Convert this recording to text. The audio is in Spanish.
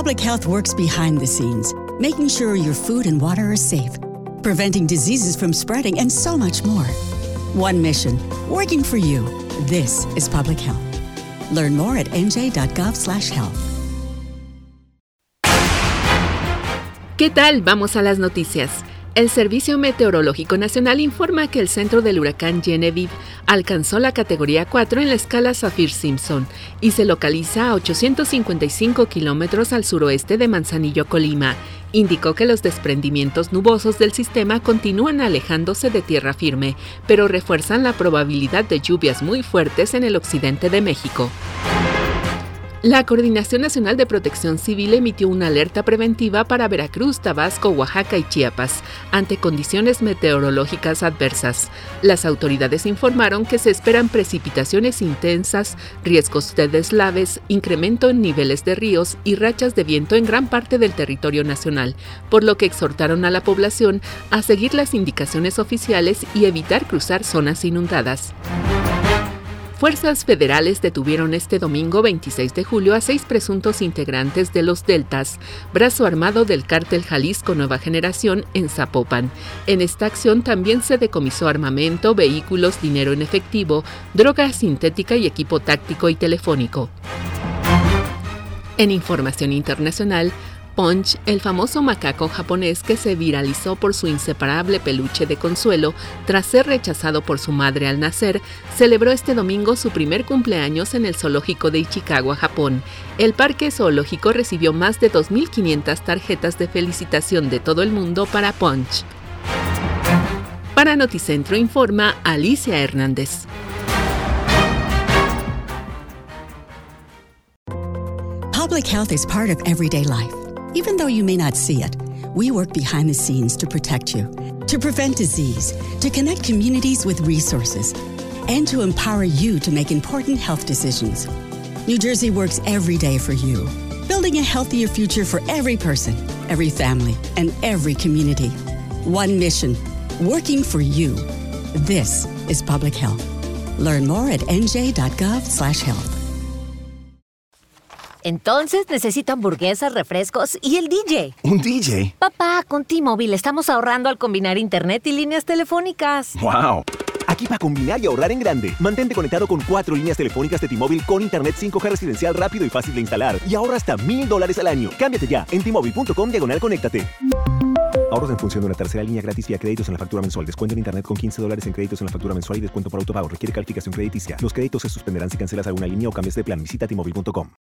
Public Health works behind the scenes, making sure your food and water are safe, preventing diseases from spreading, and so much more. One mission, working for you. This is Public Health. Learn more at nj.gov/health. ¿Qué tal? Vamos a las noticias. El Servicio Meteorológico Nacional informa que el centro del huracán Genevieve alcanzó la categoría 4 en la escala Saffir-Simpson y se localiza a 855 kilómetros al suroeste de Manzanillo, Colima. Indicó que los desprendimientos nubosos del sistema continúan alejándose de tierra firme, pero refuerzan la probabilidad de lluvias muy fuertes en el occidente de México. La Coordinación Nacional de Protección Civil emitió una alerta preventiva para Veracruz, Tabasco, Oaxaca y Chiapas, ante condiciones meteorológicas adversas. Las autoridades informaron que se esperan precipitaciones intensas, riesgos de deslaves, incremento en niveles de ríos y rachas de viento en gran parte del territorio nacional, por lo que exhortaron a la población a seguir las indicaciones oficiales y evitar cruzar zonas inundadas. Fuerzas federales detuvieron este domingo 26 de julio a 6 presuntos integrantes de los Deltas, brazo armado del cártel Jalisco Nueva Generación en Zapopan. En esta acción también se decomisó armamento, vehículos, dinero en efectivo, droga sintética y equipo táctico y telefónico. En información internacional, Punch, el famoso macaco japonés que se viralizó por su inseparable peluche de Consuelo tras ser rechazado por su madre al nacer, celebró este domingo su primer cumpleaños en el zoológico de Ichikawa, Japón. El parque zoológico recibió más de 2.500 tarjetas de felicitación de todo el mundo para Punch. Para Noticentro informa Alicia Hernández. Public health is part of everyday life. Even though you may not see it, we work behind the scenes to protect you, to prevent disease, to connect communities with resources, and to empower you to make important health decisions. New Jersey works every day for you, building a healthier future for every person, every family, and every community. One mission, working for you. This is Public Health. Learn more at nj.gov/health. Entonces necesito hamburguesas, refrescos y el DJ. ¿Un DJ? Papá, con T-Mobile estamos ahorrando al combinar internet y líneas telefónicas. ¡Wow! Aquí para combinar y ahorrar en grande. Mantente conectado con 4 líneas telefónicas de T-Mobile con internet 5G residencial rápido y fácil de instalar. Y ahorra hasta $1,000 al año. Cámbiate ya en T-Mobile.com/conéctate. Ahorros en función de una tercera línea gratis vía créditos en la factura mensual. Descuento en internet con $15 en créditos en la factura mensual y descuento por autopago. Requiere calificación crediticia. Los créditos se suspenderán si cancelas alguna línea o cambias de plan. Visita T-Mobile.com.